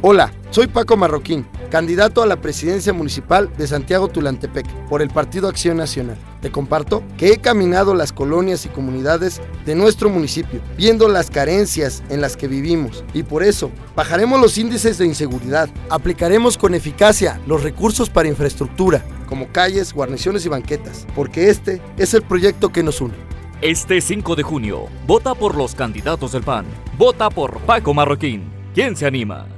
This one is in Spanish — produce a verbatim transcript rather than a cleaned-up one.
Hola, soy Paco Marroquín, candidato a la presidencia municipal de Santiago Tulantepec por el Partido Acción Nacional. Te comparto que he caminado las colonias y comunidades de nuestro municipio, viendo las carencias en las que vivimos, y por eso bajaremos los índices de inseguridad, aplicaremos con eficacia los recursos para infraestructura, como calles, guarniciones y banquetas, porque este es el proyecto que nos une. Este cinco de junio, vota por los candidatos del P A N. Vota por Paco Marroquín. ¿Quién se anima?